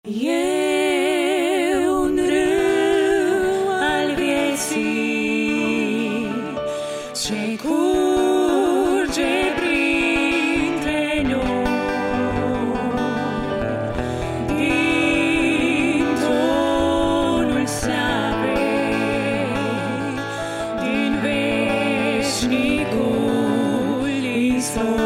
E un râu al vieții ce curge printre noi, din tronul slavei, din veșnicul istor.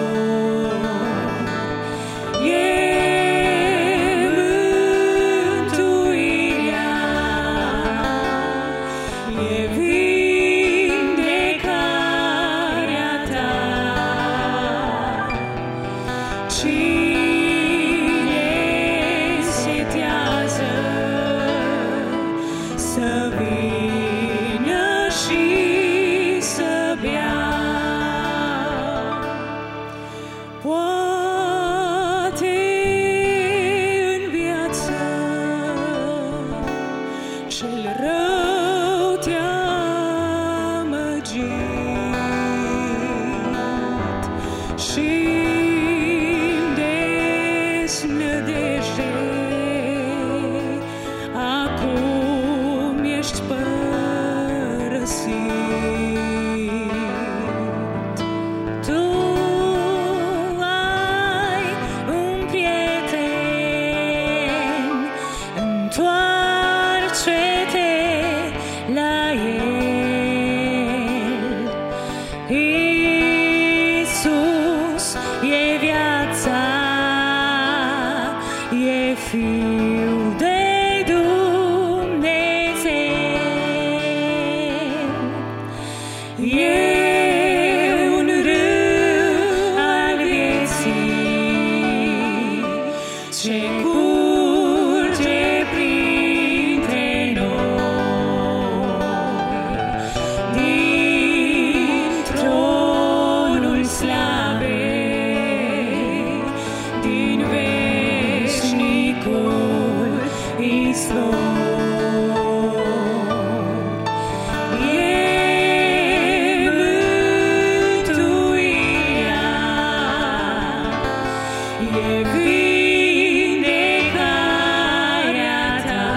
Să vină și să bea. Poate în viață cel rău te-a amăgit și-mi desnădejde acum ești părăsit. Tu ai un prieten, întoarce-te la el. Iisus e viața, e Fiul de E un râu al vieții ce curge printre noi, din tronul slavei, din veșnicul istor. E vindecarea ta.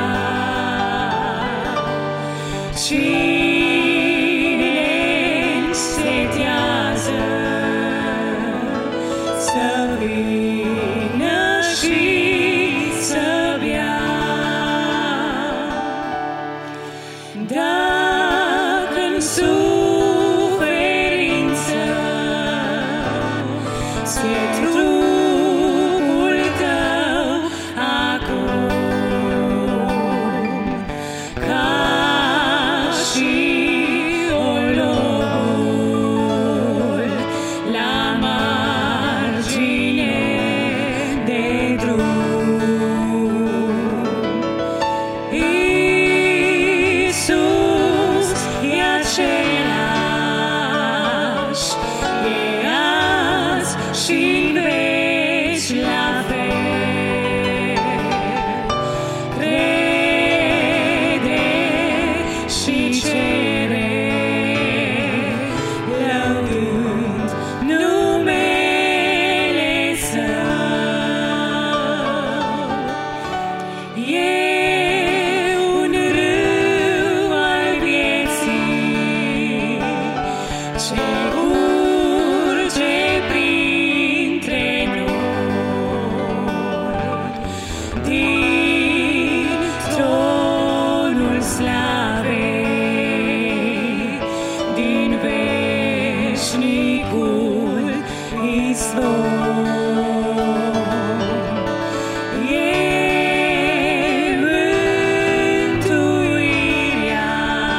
Cine însetează să vină și să bea. Dacă-n suferință ți-e trupul tău acum, ca și ologul la margine de drum, Iisus e același, e azi și-n veci la fel. Crede și cere, lăudând numele Său. E un râu al vieții ce curge printre noi, din tronul slavei, din veșnicul istor. E mântuirea,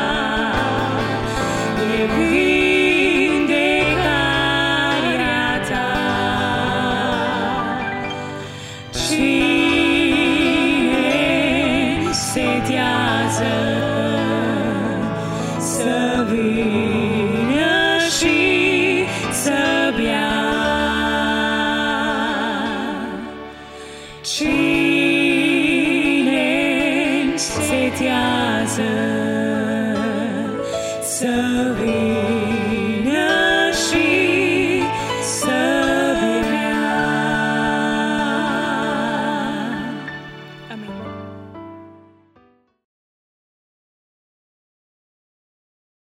e vindecarea ta. Cine însetează să vină și să bea. Cine însetează să vină și să bea. Amin.